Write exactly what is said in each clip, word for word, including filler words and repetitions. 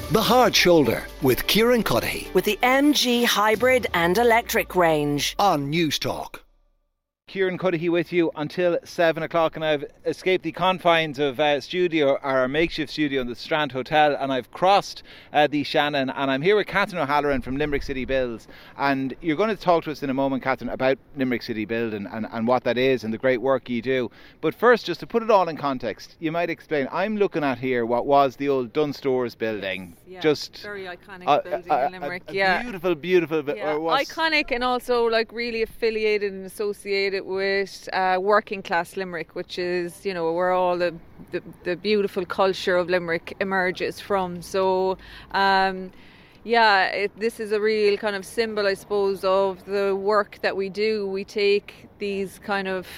The Hard Shoulder with Kieran Cuddihy with the M G hybrid and electric range on News Talk. Kieran Cuddihy with you until seven o'clock, and I've escaped the confines of uh, studio, our makeshift studio in the Strand Hotel, and I've crossed uh, the Shannon, and I'm here with Catherine O'Halloran from Limerick City Builds. And you're going to talk to us in a moment, Catherine, about Limerick City Build and, and, and what that is and the great work you do. But first, just to put it all in context, you might explain. I'm looking at here what was the old Dunstores building. Yeah, just very iconic a, building a, in Limerick. A, a yeah, beautiful, beautiful. Yeah. Or was... iconic, and also like really affiliated and associated with uh, working class Limerick, which is, you know, where all the the, the beautiful culture of Limerick emerges from. So. Um, Yeah, it, this is a real kind of symbol, I suppose, of the work that we do. We take these kind of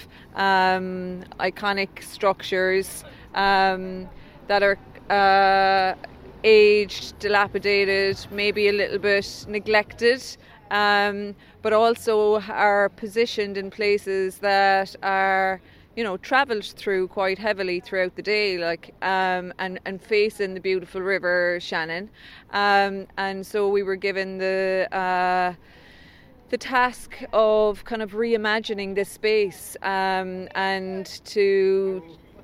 um, iconic structures um, that are uh, aged, dilapidated, maybe a little bit neglected, um, but also are positioned in places that are, you know, travelled through quite heavily throughout the day, like um, and and facing the beautiful river Shannon, um, and so we were given the uh, the task of kind of reimagining this space um, and to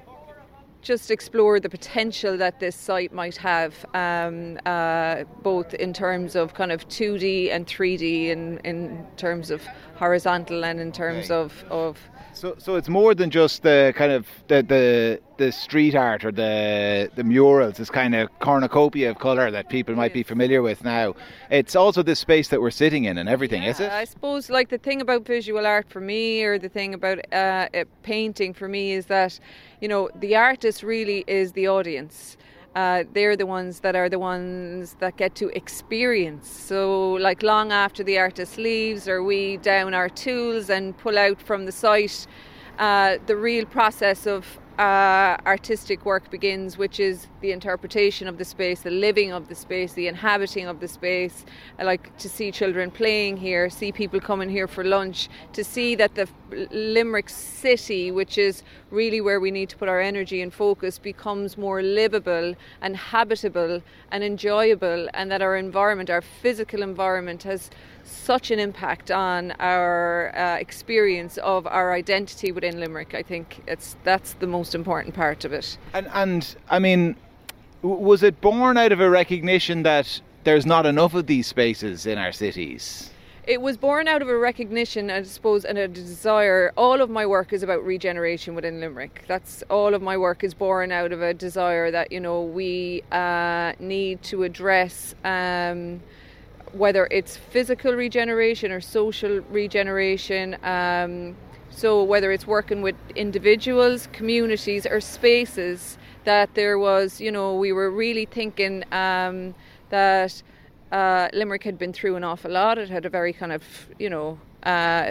just explore the potential that this site might have, um, uh, both in terms of kind of two D and three D, in in terms of horizontal and in terms Right. of of. So, so it's more than just the kind of the the, the street art or the the murals. This kind of cornucopia of colour that people might be familiar with now. It's also this space that we're sitting in and everything, Yeah, is it? I suppose, like, the thing about visual art for me, or the thing about uh, uh, painting for me, is that, you know, the artist really is the audience. Uh, they're the ones that are the ones that get to experience. So, like, long after the artist leaves, or we down our tools and pull out from the site, uh, the real process of uh, artistic work begins, which is the interpretation of the space, the living of the space, the inhabiting of the space. I like to see children playing here, see people coming here for lunch, to see that the Limerick city, which is really where we need to put our energy and focus, becomes more livable and habitable and enjoyable, and that our environment, our physical environment, has such an impact on our uh, experience of our identity within Limerick. I think it's that's the most important part of it. And and I mean, w- was it born out of a recognition that there's not enough of these spaces in our cities? It was born out of a recognition, I suppose, and a desire. All of my work is about regeneration within Limerick. That's all of my work is born out of a desire that, you know, we uh, need to address um, whether it's physical regeneration or social regeneration. Um, so whether it's working with individuals, communities, or spaces, that there was, you know, we were really thinking um, that Uh, Limerick had been through an awful lot. It had a very kind of, you know, uh,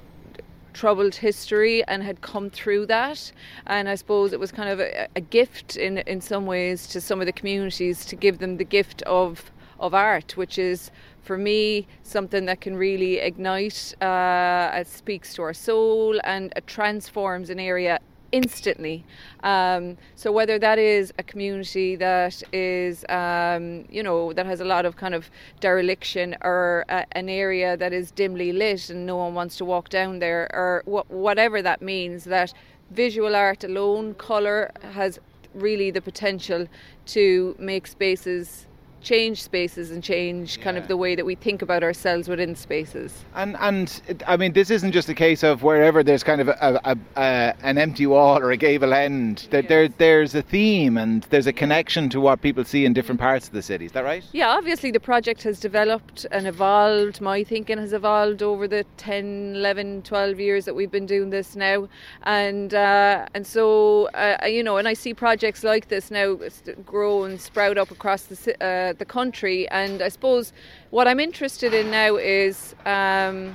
troubled history and had come through that. And I suppose it was kind of a, a gift in in some ways to some of the communities, to give them the gift of of art, which is, for me, something that can really ignite, uh, it speaks to our soul, and it transforms an area instantly. Um, so whether that is a community that is, um, you know, that has a lot of kind of dereliction, or a, an area that is dimly lit and no one wants to walk down there, or wh- whatever that means, that visual art alone, colour, has really the potential to make spaces, change spaces and change kind of the way that we think about ourselves within spaces. And and it- I mean, this isn't just a case of wherever there's kind of a, a, a an empty wall or a gable end. There, Yes. there there's a theme and there's a connection to what people see in different parts of the city. Is that right? Yeah, obviously the project has developed and evolved. My thinking has evolved over the ten, eleven, twelve years that we've been doing this now. And uh, and so, uh, you know, and I see projects like this now grow and sprout up across the ci- uh, the country. And I suppose what I'm interested in now is um,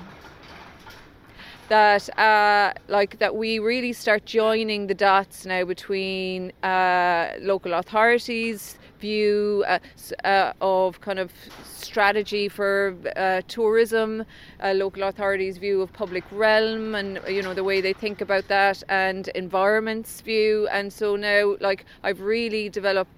that uh, like that we really start joining the dots now between uh, local authorities' view uh, uh, of kind of strategy for uh, tourism, uh, local authorities' view of public realm, and, you know, the way they think about that, and environment's view. And so now, like, I've really developed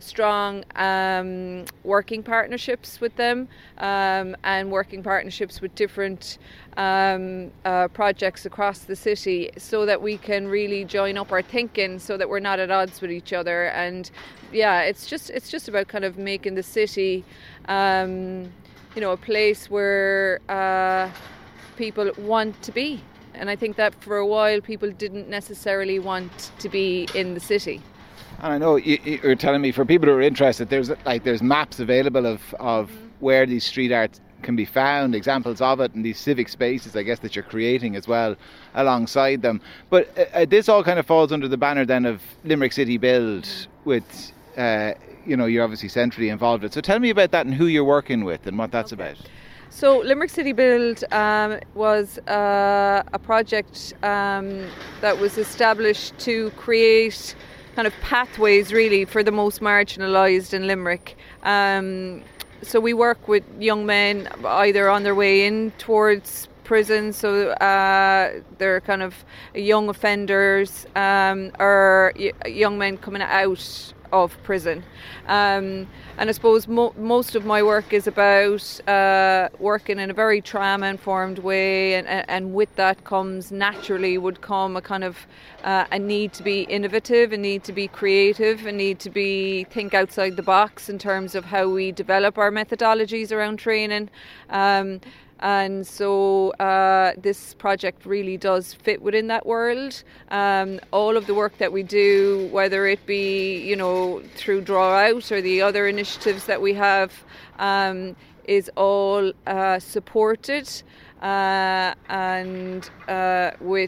strong um, working partnerships with them um, and working partnerships with different um, uh, projects across the city, so that we can really join up our thinking, so that we're not at odds with each other. And yeah, it's just it's just about kind of making the city um, you know, a place where uh, people want to be. And I think that for a while people didn't necessarily want to be in the city. And I know you, you're telling me, for people who are interested, there's like there's maps available of, of mm-hmm. where these street art can be found, examples of it, and these civic spaces, I guess, that you're creating as well alongside them. But uh, this all kind of falls under the banner then of Limerick City Build, with uh, you know, you're obviously centrally involved with. So tell me about that and who you're working with and what that's okay. about. So Limerick City Build um, was uh, a project um, that was established to create kind of pathways really for the most marginalised in Limerick. Um, so we work with young men either on their way in towards prison, so uh, they're kind of young offenders, um, or y- young men coming out of prison. Um, and I suppose mo- most of my work is about uh, working in a very trauma-informed way, and, and with that comes naturally would come a kind of uh, a need to be innovative, a need to be creative, a need to be think outside the box in terms of how we develop our methodologies around training. Um, And so uh, this project really does fit within that world. Um, all of the work that we do, whether it be, you know, through Draw Out or the other initiatives that we have, um, is all uh, supported uh, and uh, with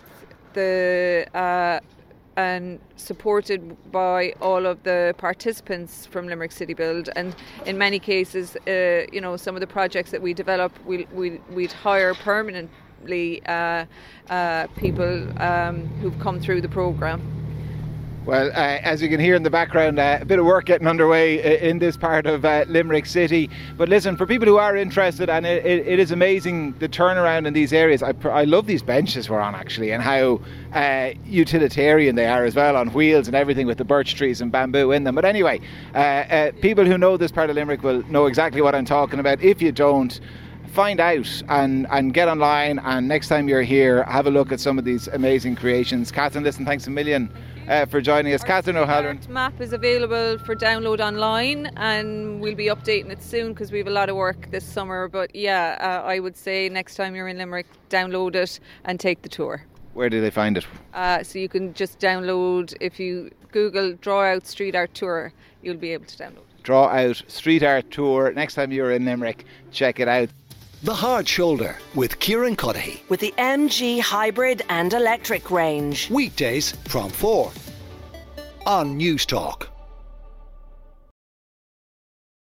the uh, and supported by all of the participants from Limerick City Build. And in many cases, uh, you know, some of the projects that we develop, we, we, we'd hire permanently uh, uh, people um, who've come through the programme. Well, uh, as you can hear in the background, uh, a bit of work getting underway in this part of uh, Limerick City. But listen, for people who are interested, and it, it, it is amazing the turnaround in these areas. I, I love these benches we're on, actually, and how uh, utilitarian they are as well, on wheels and everything, with the birch trees and bamboo in them. But anyway, uh, uh, people who know this part of Limerick will know exactly what I'm talking about. If you don't, find out and, and get online, and next time you're here, have a look at some of these amazing creations. Catherine, listen, thanks a million uh, for joining us. Our Catherine O'Halloran. Map is available for download online, and we'll be updating it soon because we have a lot of work this summer. But yeah, uh, I would say next time you're in Limerick, download it and take the tour. Where do they find it? Uh, so you can just download, if you Google Draw Out Street Art Tour, you'll be able to download it. Draw Out Street Art Tour. Next time you're in Limerick, check it out. The Hard Shoulder with Kieran Cuddihy. With the M G hybrid and electric range. Weekdays from four on News Talk.